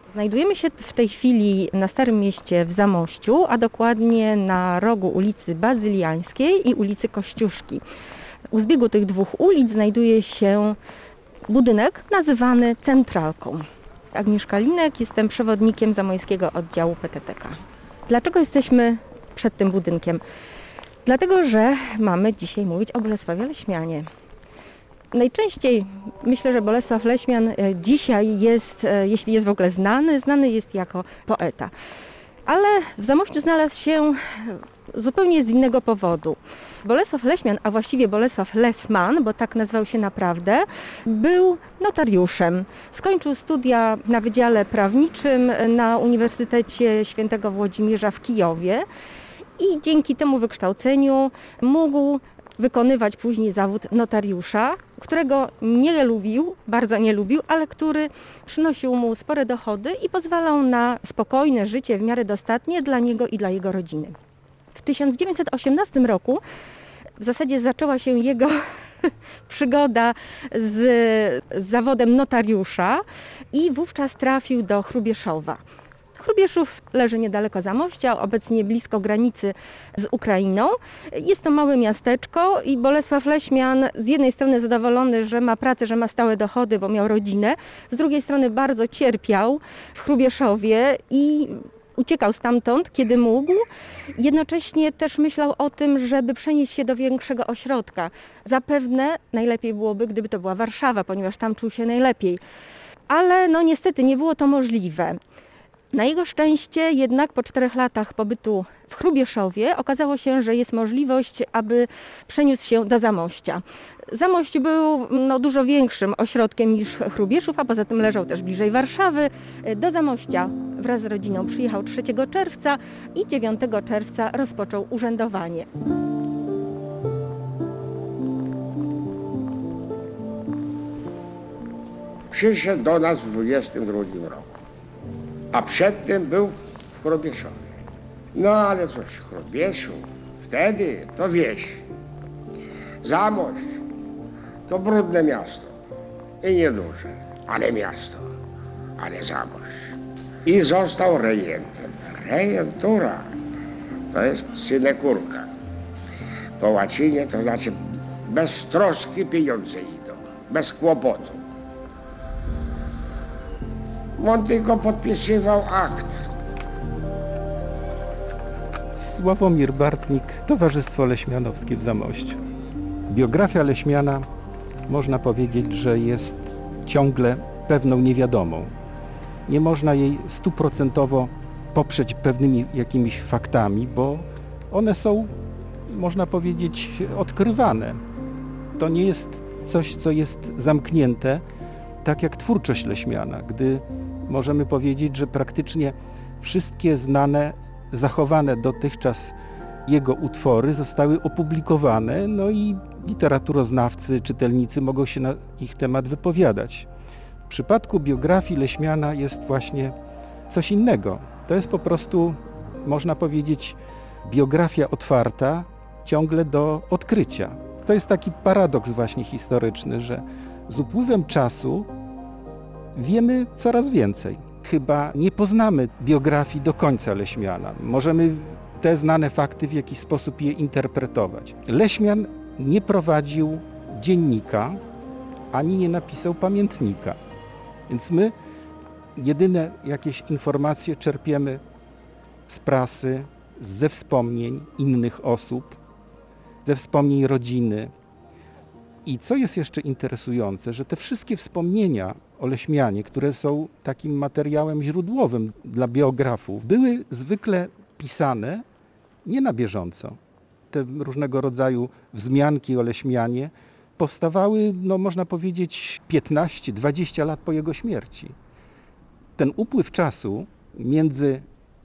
Znajdujemy się w tej chwili na Starym Mieście w Zamościu, a dokładnie na rogu ulicy Bazyliańskiej i ulicy Kościuszki. U zbiegu tych dwóch ulic znajduje się budynek nazywany Centralką. Agnieszka Linek, jestem przewodnikiem zamojskiego oddziału PTTK. Dlaczego jesteśmy przed tym budynkiem? Dlatego, że mamy dzisiaj mówić o Bolesławie Leśmianie. Najczęściej myślę, że Bolesław Leśmian dzisiaj jest, jeśli jest w ogóle znany jest jako poeta. Ale w Zamościu znalazł się zupełnie z innego powodu. Bolesław Leśmian, a właściwie Bolesław Lesman, bo tak nazywał się naprawdę, był notariuszem. Skończył studia na Wydziale Prawniczym na Uniwersytecie Świętego Włodzimierza w Kijowie i dzięki temu wykształceniu mógł wykonywać później zawód notariusza, którego nie lubił, bardzo nie lubił, ale który przynosił mu spore dochody i pozwalał na spokojne życie w miarę dostatnie dla niego i dla jego rodziny. W 1918 roku w zasadzie zaczęła się jego przygoda z zawodem notariusza i wówczas trafił do Hrubieszowa. Hrubieszów leży niedaleko Zamościa, obecnie blisko granicy z Ukrainą. Jest to małe miasteczko i Bolesław Leśmian z jednej strony zadowolony, że ma pracę, że ma stałe dochody, bo miał rodzinę, z drugiej strony bardzo cierpiał w Hrubieszowie i uciekał stamtąd, kiedy mógł. Jednocześnie też myślał o tym, żeby przenieść się do większego ośrodka. Zapewne najlepiej byłoby, gdyby to była Warszawa, ponieważ tam czuł się najlepiej. Ale no niestety nie było to możliwe. Na jego szczęście jednak po 4 latach pobytu w Hrubieszowie okazało się, że jest możliwość, aby przeniósł się do Zamościa. Zamość był dużo większym ośrodkiem niż Hrubieszów, a poza tym leżał też bliżej Warszawy. Do Zamościa wraz z rodziną przyjechał 3 czerwca i 9 czerwca rozpoczął urzędowanie. Przyszedł do nas w 22 roku. A przedtem był w Hrubieszowie. No ale coś, Hrubieszów, wtedy to wieś. Zamość to brudne miasto i nieduże, ale miasto, ale Zamość. I został rejentem. Rejentura to jest synekurka. Po łacinie to znaczy bez troski pieniądze idą, bez kłopotu. On tylko podpisywał akt. Sławomir Bartnik, Towarzystwo Leśmianowskie w Zamościu. Biografia Leśmiana można powiedzieć, że jest ciągle pewną niewiadomą. Nie można jej 100% poprzeć pewnymi jakimiś faktami, bo one są, można powiedzieć, odkrywane. To nie jest coś, co jest zamknięte, tak jak twórczość Leśmiana, gdy możemy powiedzieć, że praktycznie wszystkie znane, zachowane dotychczas jego utwory zostały opublikowane, no i literaturoznawcy, czytelnicy mogą się na ich temat wypowiadać. W przypadku biografii Leśmiana jest właśnie coś innego. To jest po prostu, można powiedzieć, biografia otwarta ciągle do odkrycia. To jest taki paradoks właśnie historyczny, że z upływem czasu wiemy coraz więcej. Chyba nie poznamy biografii do końca Leśmiana. Możemy te znane fakty w jakiś sposób je interpretować. Leśmian nie prowadził dziennika, ani nie napisał pamiętnika. Więc my jedyne jakieś informacje czerpiemy z prasy, ze wspomnień innych osób, ze wspomnień rodziny. I co jest jeszcze interesujące, że te wszystkie wspomnienia o Leśmianie, które są takim materiałem źródłowym dla biografów, były zwykle pisane nie na bieżąco. Te różnego rodzaju wzmianki o Leśmianie powstawały, można powiedzieć, 15-20 lat po jego śmierci. Ten upływ czasu między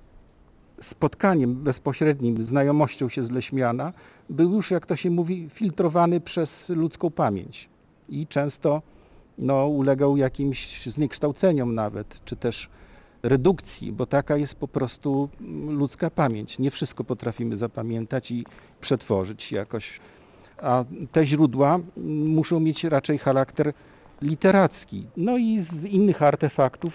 spotkaniem bezpośrednim, znajomością się z Leśmiana był już, jak to się mówi, filtrowany przez ludzką pamięć i często ulegał jakimś zniekształceniom nawet, czy też redukcji, bo taka jest po prostu ludzka pamięć. Nie wszystko potrafimy zapamiętać i przetworzyć jakoś, a te źródła muszą mieć raczej charakter literacki. No i z innych artefaktów,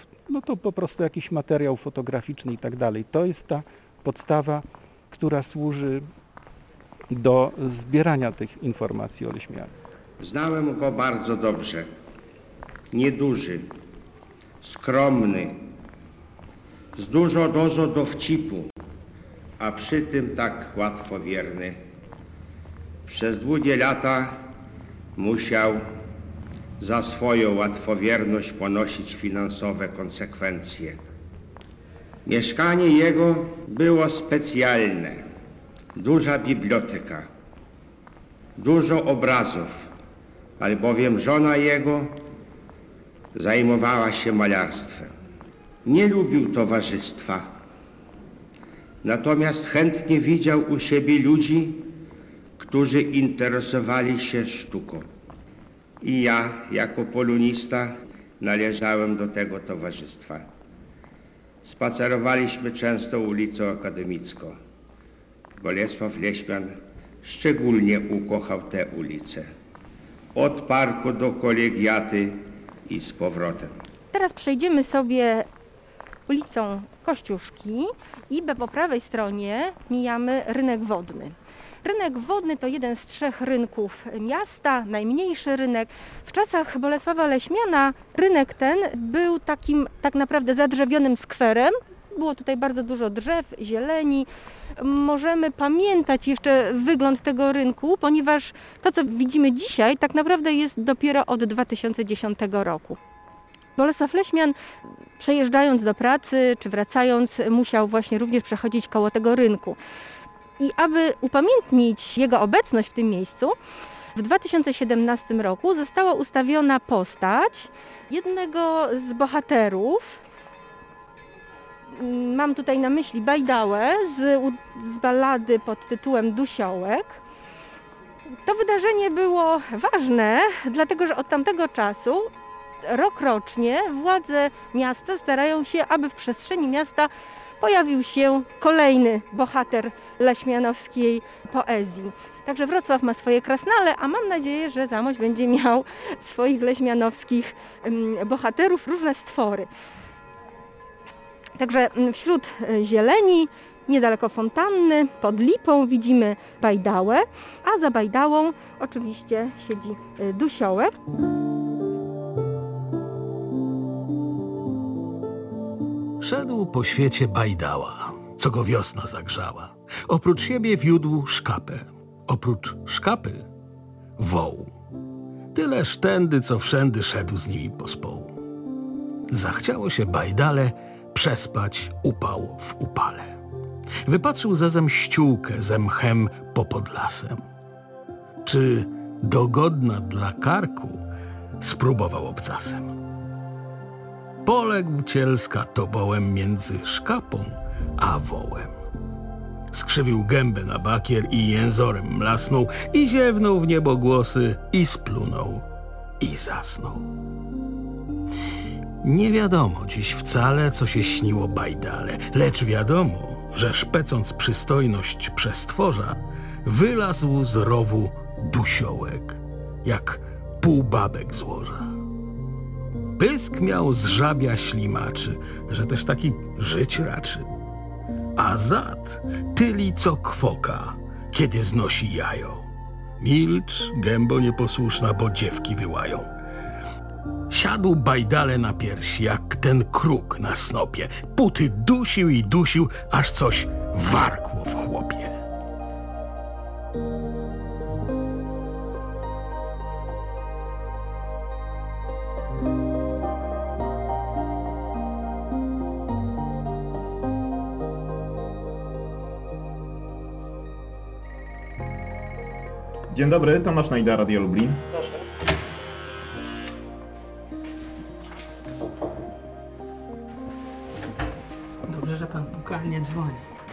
to po prostu jakiś materiał fotograficzny i tak dalej. To jest ta podstawa, która służy do zbierania tych informacji o Leśmianie. Znałem go bardzo dobrze. Nieduży, skromny, z dużą dozą dowcipu, a przy tym tak łatwowierny. Przez długie lata musiał za swoją łatwowierność ponosić finansowe konsekwencje. Mieszkanie jego było specjalne. Duża biblioteka, dużo obrazów, albowiem żona jego zajmowała się malarstwem. Nie lubił towarzystwa, natomiast chętnie widział u siebie ludzi, którzy interesowali się sztuką. I ja, jako polonista, należałem do tego towarzystwa. Spacerowaliśmy często ulicą Akademicką. Bolesław Leśmian szczególnie ukochał tę ulicę. Od parku do kolegiaty i z powrotem. Teraz przejdziemy sobie ulicą Kościuszki i po prawej stronie mijamy Rynek Wodny. Rynek Wodny to jeden z 3 rynków miasta, najmniejszy rynek. W czasach Bolesława Leśmiana rynek ten był takim tak naprawdę zadrzewionym skwerem. Było tutaj bardzo dużo drzew, zieleni. Możemy pamiętać jeszcze wygląd tego rynku, ponieważ to, co widzimy dzisiaj, tak naprawdę jest dopiero od 2010 roku. Bolesław Leśmian, przejeżdżając do pracy czy wracając, musiał właśnie również przechodzić koło tego rynku. I aby upamiętnić jego obecność w tym miejscu, w 2017 roku została ustawiona postać jednego z bohaterów. Mam tutaj na myśli Bajdałę z ballady pod tytułem Dusiołek. To wydarzenie było ważne, dlatego że od tamtego czasu rokrocznie władze miasta starają się, aby w przestrzeni miasta pojawił się kolejny bohater leśmianowskiej poezji. Także Wrocław ma swoje krasnale, a mam nadzieję, że Zamość będzie miał swoich leśmianowskich bohaterów, różne stwory. Także wśród zieleni, niedaleko fontanny, pod lipą widzimy Bajdałę, a za Bajdałą oczywiście siedzi Dusiołek. Szedł po świecie Bajdała, co go wiosna zagrzała. Oprócz siebie wiódł szkapę, oprócz szkapy woł. Tyleż tędy, co wszędy szedł z nimi pospołu. Zachciało się Bajdale przespać upał w upale. Wypatrzył zezem ściółkę ze mchem popod lasem. Czy dogodna dla karku, spróbował obcasem. Poległ cielska tobołem między szkapą a wołem. Skrzywił gębę na bakier i jęzorem mlasnął, i ziewnął w niebo głosy, i splunął, i zasnął. Nie wiadomo dziś wcale, co się śniło Bajdale, lecz wiadomo, że szpecąc przystojność przestworza, wylazł z rowu Dusiołek, jak półbabek z łoża. Pysk miał z żabia ślimaczy, że też taki żyć raczy. A zad tyli co kwoka, kiedy znosi jajo. Milcz, gębo nieposłuszna, bo dziewki wyłają. Siadł Bajdale na piersi, jak ten kruk na snopie. Puty dusił i dusił, aż coś warkło w chłopie. Dzień dobry, Tomasz Najda, Radio Lublin. Dobrze, że pan puka, nie dzwoni.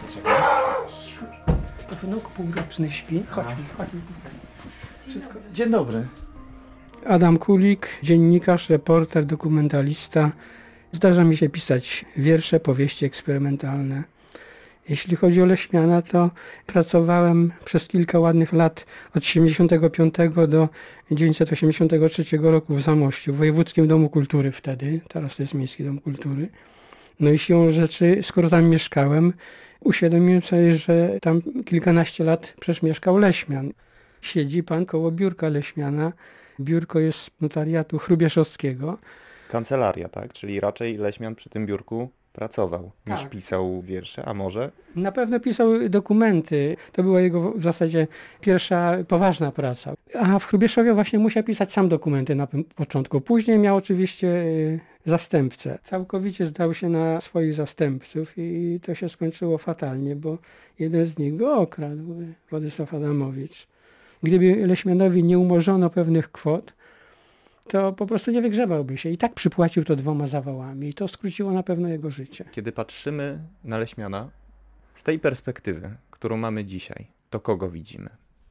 Wnuk półroczny śpi. Chodźmy. Wszystko... Dzień dobry. Adam Kulik, dziennikarz, reporter, dokumentalista. Zdarza mi się pisać wiersze, powieści eksperymentalne. Jeśli chodzi o Leśmiana, to pracowałem przez kilka ładnych lat od 1975 do 1983 roku w Zamościu, w Wojewódzkim Domu Kultury wtedy, teraz to jest Miejski Dom Kultury. No i siłą rzeczy, skoro tam mieszkałem, uświadomiłem sobie, że tam kilkanaście lat przecież mieszkał Leśmian. Siedzi pan koło biurka Leśmiana. Biurko jest z notariatu Hrubieszowskiego. Kancelaria, tak? Czyli raczej Leśmian przy tym biurku pracował, niż Tak. pisał wiersze, a może? Na pewno pisał dokumenty. To była jego w zasadzie pierwsza poważna praca. A w Hrubieszowie właśnie musiał pisać sam dokumenty na początku. Później miał oczywiście zastępcę. Całkowicie zdał się na swoich zastępców i to się skończyło fatalnie, bo jeden z nich go okradł, Władysław Adamowicz. Gdyby Leśmianowi nie umorzono pewnych kwot, to po prostu nie wygrzebałby się. I tak przypłacił to 2 zawałami i to skróciło na pewno jego życie. Kiedy patrzymy na Leśmiana z tej perspektywy, którą mamy dzisiaj, to kogo widzimy?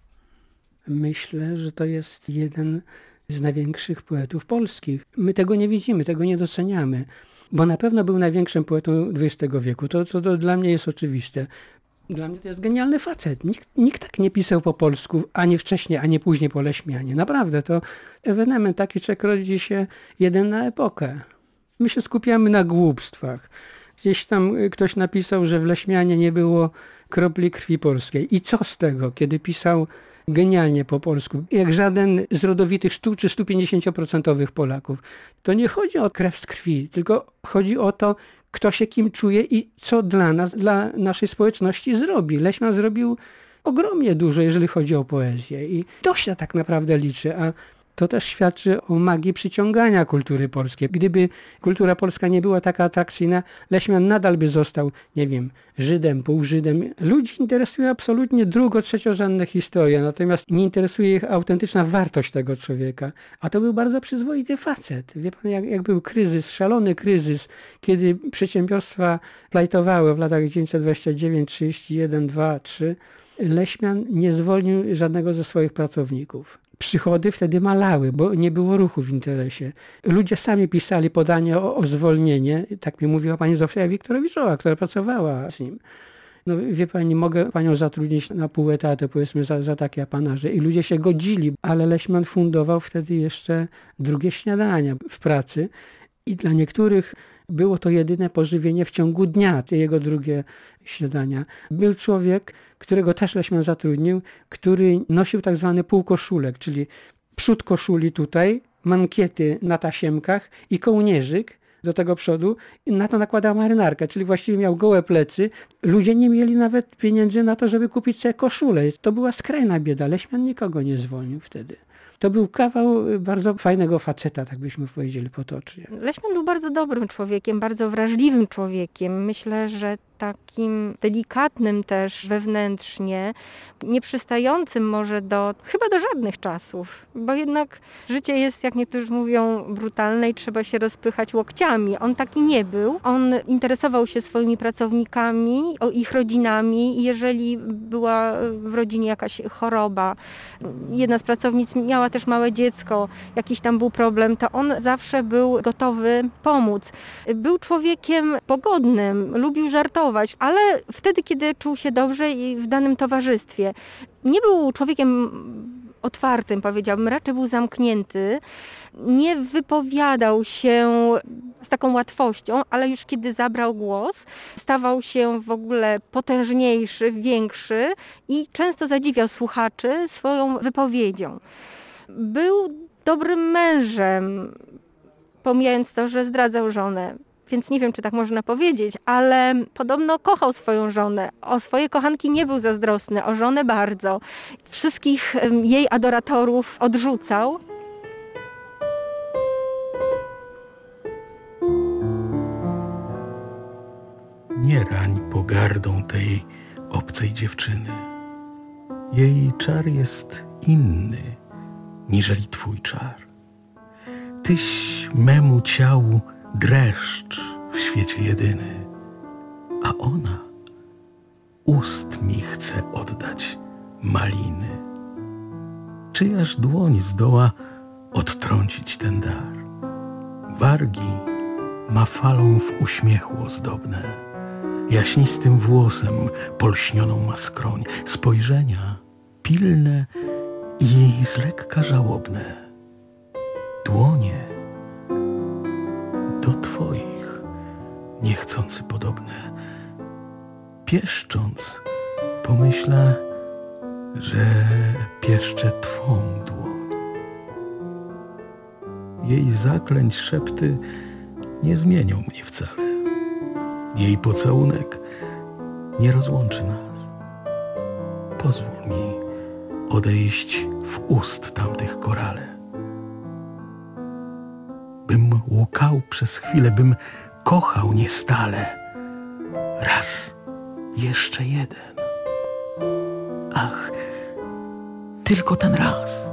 Myślę, że to jest jeden z największych poetów polskich. My tego nie widzimy, tego nie doceniamy, bo na pewno był największym poetą XX wieku. To dla mnie jest oczywiste. Dla mnie to jest genialny facet. Nikt tak nie pisał po polsku, ani wcześniej, ani później po Leśmianie. Naprawdę, to ewenement, taki człowiek rodzi się jeden na epokę. My się skupiamy na głupstwach. Gdzieś tam ktoś napisał, że w Leśmianie nie było kropli krwi polskiej. I co z tego, kiedy pisał genialnie po polsku, jak żaden z rodowitych 100 czy 150% Polaków. To nie chodzi o krew z krwi, tylko chodzi o to, kto się kim czuje i co dla nas, dla naszej społeczności zrobi. Leśmian zrobił ogromnie dużo, jeżeli chodzi o poezję i to się tak naprawdę liczy, a to też świadczy o magii przyciągania kultury polskiej. Gdyby kultura polska nie była taka atrakcyjna, Leśmian nadal by został, nie wiem, Żydem, półżydem. Ludzi interesuje absolutnie trzeciorzędne historie, natomiast nie interesuje ich autentyczna wartość tego człowieka. A to był bardzo przyzwoity facet. Wie pan, jak był kryzys, szalony kryzys, kiedy przedsiębiorstwa plajtowały w latach 1929, 31, 2, 3, Leśmian nie zwolnił żadnego ze swoich pracowników. Przychody wtedy malały, bo nie było ruchu w interesie. Ludzie sami pisali podanie o zwolnienie. Tak mi mówiła pani Zofia Wiktorowiczowa, która pracowała z nim. No wie pani, mogę panią zatrudnić na pół etatu, powiedzmy, za takie apanaże. I ludzie się godzili, ale Leśmian fundował wtedy jeszcze drugie śniadania w pracy. I dla niektórych było to jedyne pożywienie w ciągu dnia, te jego drugie śniadania. Był człowiek, którego też Leśmian zatrudnił, który nosił tak zwany półkoszulek, czyli przód koszuli tutaj, mankiety na tasiemkach i kołnierzyk do tego przodu i na to nakładał marynarkę, czyli właściwie miał gołe plecy. Ludzie nie mieli nawet pieniędzy na to, żeby kupić sobie koszulę. To była skrajna bieda. Leśmian nikogo nie zwolnił wtedy. To był kawał bardzo fajnego faceta, tak byśmy powiedzieli potocznie. Leśmian był bardzo dobrym człowiekiem, bardzo wrażliwym człowiekiem. Myślę, że takim delikatnym też wewnętrznie, nieprzystającym może chyba do żadnych czasów, bo jednak życie jest, jak niektórzy mówią, brutalne i trzeba się rozpychać łokciami. On taki nie był. On interesował się swoimi pracownikami, ich rodzinami i jeżeli była w rodzinie jakaś choroba, jedna z pracownic miała też małe dziecko, jakiś tam był problem, to on zawsze był gotowy pomóc. Był człowiekiem pogodnym, lubił żartować, ale wtedy, kiedy czuł się dobrze i w danym towarzystwie. Nie był człowiekiem otwartym, powiedziałbym, raczej był zamknięty. Nie wypowiadał się z taką łatwością, ale już kiedy zabrał głos, stawał się w ogóle potężniejszy, większy i często zadziwiał słuchaczy swoją wypowiedzią. Był dobrym mężem, pomijając to, że zdradzał żonę. Więc nie wiem, czy tak można powiedzieć, ale podobno kochał swoją żonę. O swoje kochanki nie był zazdrosny, o żonę bardzo. Wszystkich jej adoratorów odrzucał. Nie rań pogardą tej obcej dziewczyny. Jej czar jest inny, niżeli twój czar. Tyś memu ciału dreszcz w świecie jedyny, a ona ust mi chce oddać maliny. Czyjaż dłoń zdoła odtrącić ten dar? Wargi ma falą w uśmiechu ozdobne, jaśnistym włosem polśnioną ma skroń, spojrzenia pilne i z lekka żałobne. Dłonie do twoich, niechcący podobne. Pieszcząc, pomyślę, że pieszczę twą dłoń. Jej zaklęć szepty nie zmienią mnie wcale. Jej pocałunek nie rozłączy nas. Pozwól mi odejść w ust tamtych korale. Bym łukał przez chwilę, bym kochał niestale. Raz, jeszcze jeden. Ach, tylko ten raz.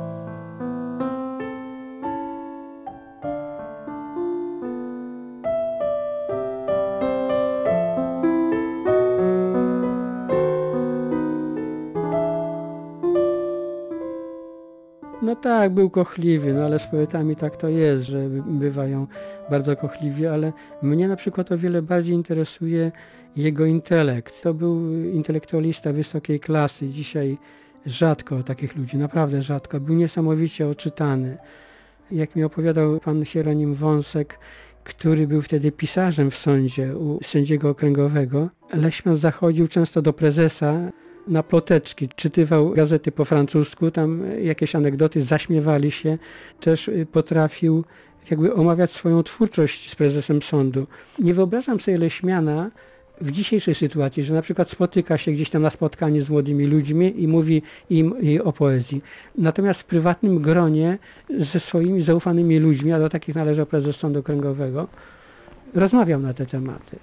No tak, był kochliwy, no ale z poetami tak to jest, że bywają bardzo kochliwi, ale mnie na przykład o wiele bardziej interesuje jego intelekt. To był intelektualista wysokiej klasy, dzisiaj rzadko takich ludzi, naprawdę rzadko. Był niesamowicie oczytany. Jak mi opowiadał pan Hieronim Wąsek, który był wtedy pisarzem w sądzie u sędziego okręgowego, Leśmian zachodził często do prezesa na ploteczki, czytywał gazety po francusku, tam jakieś anegdoty, zaśmiewali się. Też potrafił jakby omawiać swoją twórczość z prezesem sądu. Nie wyobrażam sobie Leśmiana w dzisiejszej sytuacji, że na przykład spotyka się gdzieś tam na spotkaniu z młodymi ludźmi i mówi im o poezji. Natomiast w prywatnym gronie ze swoimi zaufanymi ludźmi, a do takich należał prezes sądu okręgowego, rozmawiał na te tematy.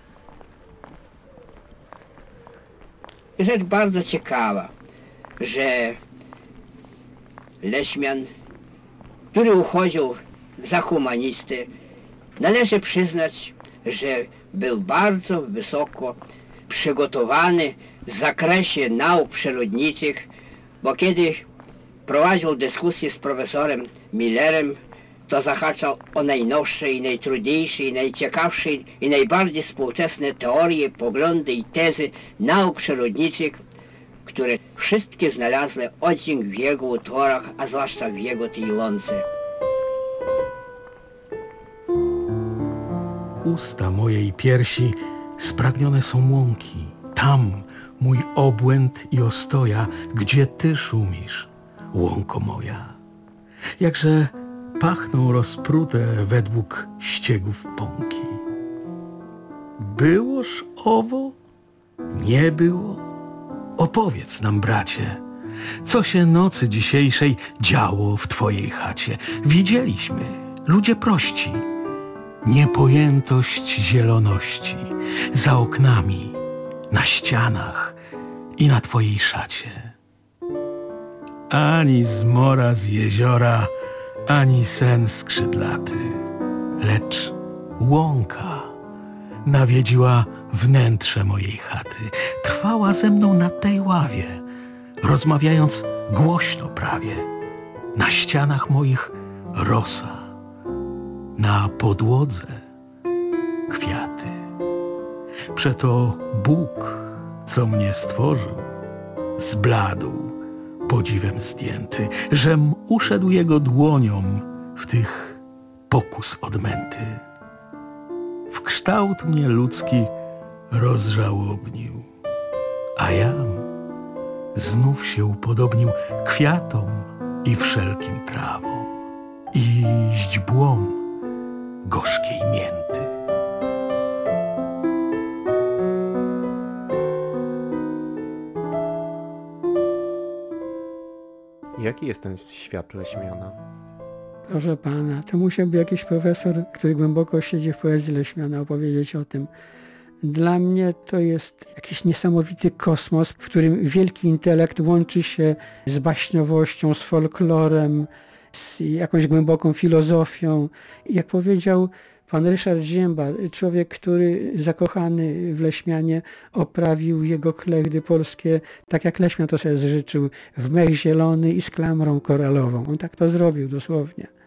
Rzecz bardzo ciekawa, że Leśmian, który uchodził za humanistę, należy przyznać, że był bardzo wysoko przygotowany w zakresie nauk przyrodniczych, bo kiedy prowadził dyskusję z profesorem Millerem, to zahaczał o najnowsze i najtrudniejsze i najciekawsze i najbardziej współczesne teorie, poglądy i tezy nauk przyrodniczych, które wszystkie znalazły oddźwięk w jego utworach, a zwłaszcza w jego tej Ilonce. Usta mojej piersi spragnione są łąki. Tam mój obłęd i ostoja, gdzie ty szumisz, łąko moja. Jakże pachną rozprute według ściegów pąki. Byłoż owo? Nie było? Opowiedz nam, bracie, co się nocy dzisiejszej działo w twojej chacie. Widzieliśmy, ludzie prości, niepojętość zieloności za oknami, na ścianach i na twojej szacie. Ani zmora z jeziora, ani sen skrzydlaty, lecz łąka nawiedziła wnętrze mojej chaty. Trwała ze mną na tej ławie, rozmawiając głośno prawie. Na ścianach moich rosa, na podłodze kwiaty. Przeto Bóg, co mnie stworzył, zbladł, podziwem zdjęty, żem uszedł jego dłonią w tych pokus odmęty. W kształt mnie ludzki rozżałobnił, a jam znów się upodobnił kwiatom i wszelkim trawom i źdźbłom gorzkiej mięty. Jaki jest ten świat Leśmiana? Proszę pana, to musiałby jakiś profesor, który głęboko siedzi w poezji Leśmiana, opowiedzieć o tym. Dla mnie to jest jakiś niesamowity kosmos, w którym wielki intelekt łączy się z baśniowością, z folklorem, z jakąś głęboką filozofią. Jak powiedział pan Ryszard Zięba, człowiek, który zakochany w Leśmianie, oprawił jego klechdy polskie tak jak Leśmian to sobie życzył, w mech zielony i z klamrą koralową. On tak to zrobił dosłownie.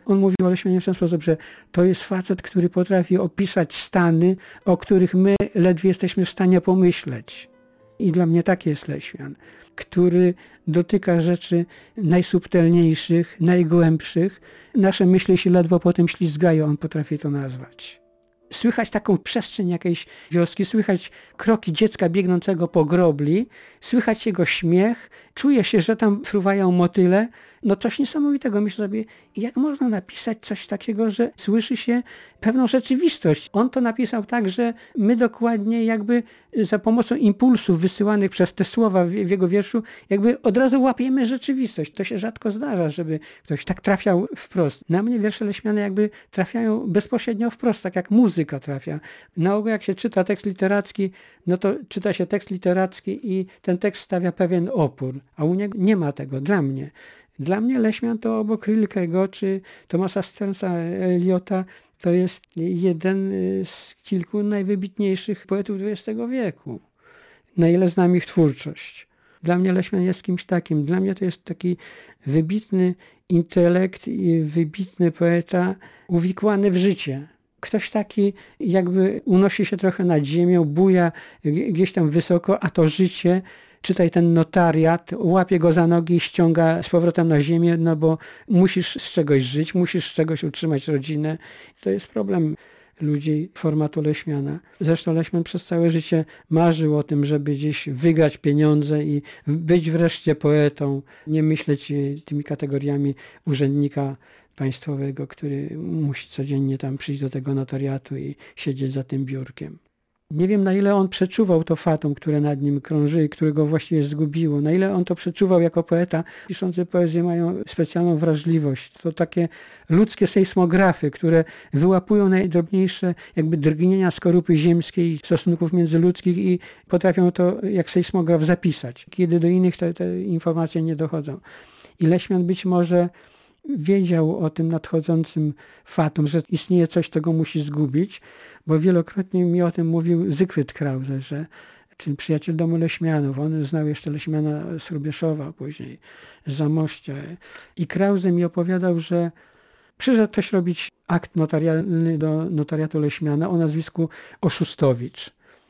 On mówił o Leśmianie w ten sposób, że to jest facet, który potrafi opisać stany, o których my ledwie jesteśmy w stanie pomyśleć. I dla mnie taki jest Leśmian, który dotyka rzeczy najsubtelniejszych, najgłębszych. Nasze myśli się ledwo potem ślizgają, on potrafi to nazwać. Słychać taką przestrzeń jakiejś wioski, słychać kroki dziecka biegnącego po grobli, słychać jego śmiech, czuje się, że tam fruwają motyle. No coś niesamowitego. Myślę sobie, jak można napisać coś takiego, że słyszy się pewną rzeczywistość. On to napisał tak, że my dokładnie jakby za pomocą impulsów wysyłanych przez te słowa w jego wierszu, jakby od razu łapiemy rzeczywistość. To się rzadko zdarza, żeby ktoś tak trafiał wprost. Na mnie wiersze Leśmiane jakby trafiają bezpośrednio wprost, tak jak muzyka trafia. Na ogół jak się czyta tekst literacki, no to czyta się tekst literacki i ten tekst stawia pewien opór, a u niego nie ma tego, dla mnie. Dla mnie Leśmian to obok Rilkego czy Thomasa Stearnsa Eliota to jest jeden z kilku najwybitniejszych poetów XX wieku. Na ile znam ich twórczość. Dla mnie Leśmian jest kimś takim. Dla mnie to jest taki wybitny intelekt i wybitny poeta uwikłany w życie. Ktoś taki jakby unosi się trochę nad ziemią, buja gdzieś tam wysoko, a to życie, czytaj ten notariat, łapie go za nogi i ściąga z powrotem na ziemię, no bo musisz z czegoś żyć, musisz z czegoś utrzymać rodzinę. To jest problem ludzi formatu Leśmiana. Zresztą Leśmian przez całe życie marzył o tym, żeby gdzieś wygrać pieniądze i być wreszcie poetą, nie myśleć tymi kategoriami urzędnika państwowego, który musi codziennie tam przyjść do tego notariatu i siedzieć za tym biurkiem. Nie wiem, na ile on przeczuwał to fatum, które nad nim krąży i które go właściwie zgubiło. Na ile on to przeczuwał jako poeta. Piszący poezję mają specjalną wrażliwość. To takie ludzkie sejsmografy, które wyłapują najdrobniejsze jakby drgnienia skorupy ziemskiej, stosunków międzyludzkich i potrafią to jak sejsmograf zapisać, kiedy do innych te informacje nie dochodzą. I Leśmian być może wiedział o tym nadchodzącym fatum, że istnieje coś, co go musi zgubić, bo wielokrotnie mi o tym mówił Zygfryd Krause, czyli przyjaciel domu Leśmianów. On znał jeszcze Leśmiana z Hrubieszowa, później z Zamościa. I Krause mi opowiadał, że przyszedł ktoś robić akt notarialny do notariatu Leśmiana o nazwisku Oszustowicz.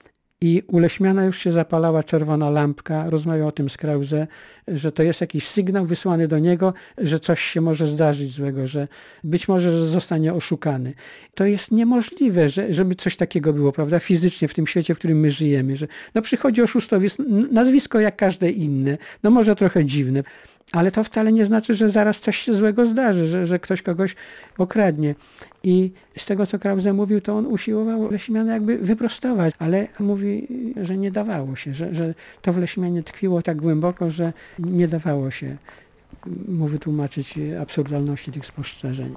I u Leśmiana już się zapalała czerwona lampka, rozmawiał o tym z Krause, że to jest jakiś sygnał wysłany do niego, że coś się może zdarzyć złego, że być może że zostanie oszukany. To jest niemożliwe, żeby coś takiego było, prawda, fizycznie w tym świecie, w którym my żyjemy, że no przychodzi oszustowiec, nazwisko jak każde inne, no może trochę dziwne, ale to wcale nie znaczy, że zaraz coś się złego zdarzy, że ktoś kogoś okradnie. I z tego, co Krause mówił, to on usiłował Leśmiana jakby wyprostować, ale mówi, że nie dawało się, że to w Leśmianie tkwiło tak głęboko, że nie dawało się mu wytłumaczyć absurdalności tych spostrzeżeń.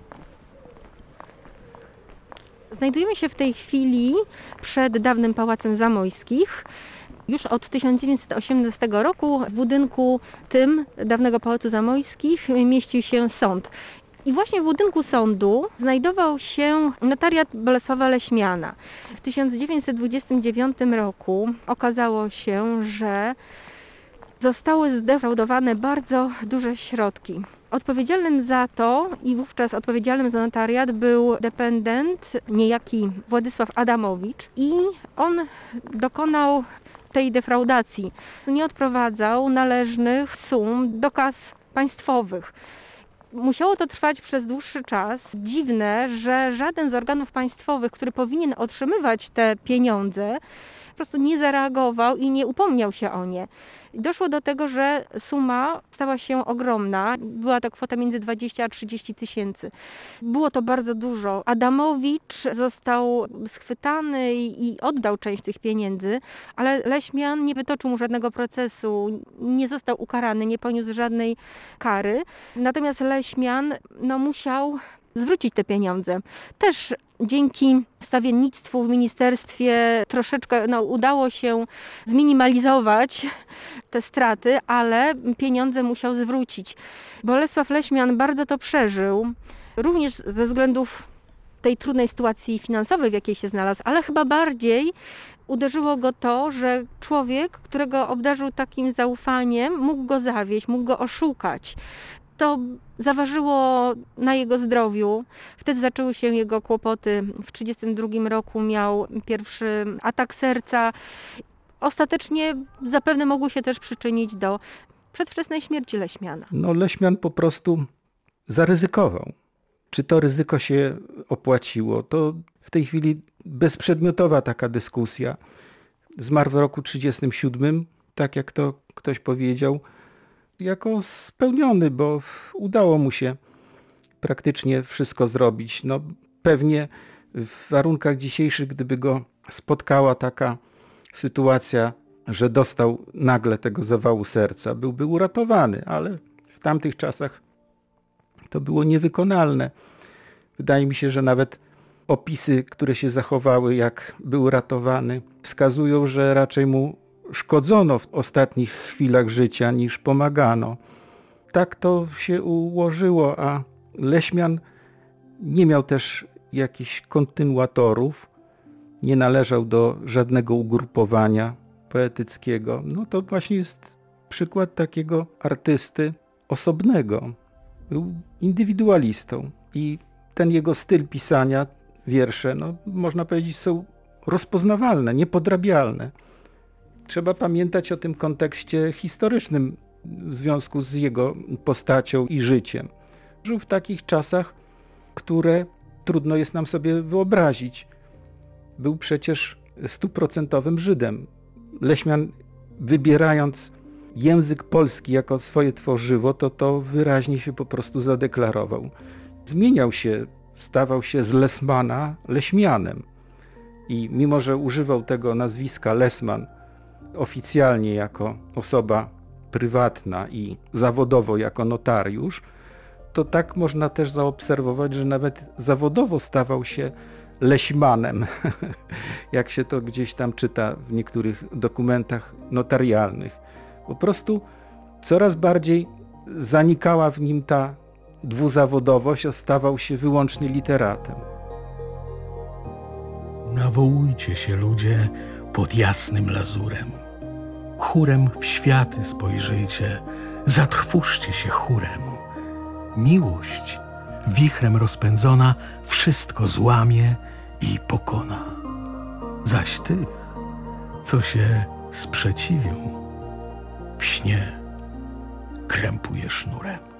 Znajdujemy się w tej chwili przed dawnym Pałacem Zamojskich. Już od 1918 roku w budynku tym dawnego Pałacu Zamojskich mieścił się sąd. I właśnie w budynku sądu znajdował się notariat Bolesława Leśmiana. W 1929 roku okazało się, że zostały zdefraudowane bardzo duże środki. Odpowiedzialnym za to i wówczas odpowiedzialnym za notariat był dependent, niejaki Władysław Adamowicz, i on dokonał tej defraudacji. Nie odprowadzał należnych sum do kas państwowych. Musiało to trwać przez dłuższy czas. Dziwne, że żaden z organów państwowych, który powinien otrzymywać te pieniądze, po prostu nie zareagował i nie upomniał się o nie. Doszło do tego, że suma stała się ogromna. Była to kwota między 20 a 30 tysięcy. Było to bardzo dużo. Adamowicz został schwytany i oddał część tych pieniędzy, ale Leśmian nie wytoczył mu żadnego procesu, nie został ukarany, nie poniósł żadnej kary. Natomiast Leśmian musiał zwrócić te pieniądze. Też dzięki stawiennictwu w ministerstwie troszeczkę udało się zminimalizować te straty, ale pieniądze musiał zwrócić. Bolesław Leśmian bardzo to przeżył, również ze względów tej trudnej sytuacji finansowej, w jakiej się znalazł, ale chyba bardziej uderzyło go to, że człowiek, którego obdarzył takim zaufaniem, mógł go zawieść, mógł go oszukać. To zaważyło na jego zdrowiu. Wtedy zaczęły się jego kłopoty. W 1932 roku miał pierwszy atak serca. Ostatecznie zapewne mogło się też przyczynić do przedwczesnej śmierci Leśmiana. No Leśmian po prostu zaryzykował. Czy to ryzyko się opłaciło? To w tej chwili bezprzedmiotowa taka dyskusja. Zmarł w roku 1937, tak jak to ktoś powiedział, jako spełniony, bo udało mu się praktycznie wszystko zrobić. No, pewnie w warunkach dzisiejszych, gdyby go spotkała taka sytuacja, że dostał nagle tego zawału serca, byłby uratowany, ale w tamtych czasach to było niewykonalne. Wydaje mi się, że nawet opisy, które się zachowały, jak był ratowany, wskazują, że raczej mu szkodzono w ostatnich chwilach życia niż pomagano. Tak to się ułożyło, a Leśmian nie miał też jakichś kontynuatorów, nie należał do żadnego ugrupowania poetyckiego. No to właśnie jest przykład takiego artysty osobnego. Był indywidualistą i ten jego styl pisania, wiersze, no, można powiedzieć, są rozpoznawalne, niepodrabialne. Trzeba pamiętać o tym kontekście historycznym w związku z jego postacią i życiem. Żył w takich czasach, które trudno jest nam sobie wyobrazić. Był przecież 100% Żydem. Leśmian, wybierając język polski jako swoje tworzywo, to wyraźnie się po prostu zadeklarował. Zmieniał się, stawał się z Lesmana Leśmianem. I mimo, że używał tego nazwiska Lesman oficjalnie jako osoba prywatna i zawodowo jako notariusz, to tak można też zaobserwować, że nawet zawodowo stawał się Leśmanem, jak się to gdzieś tam czyta w niektórych dokumentach notarialnych. Po prostu coraz bardziej zanikała w nim ta dwuzawodowość, a stawał się wyłącznie literatem. Nawołujcie się, ludzie, pod jasnym lazurem. Chórem w światy spojrzyjcie, zatrwóżcie się chórem. Miłość, wichrem rozpędzona, wszystko złamie i pokona. Zaś tych, co się sprzeciwią, w śnie krępuje sznurem.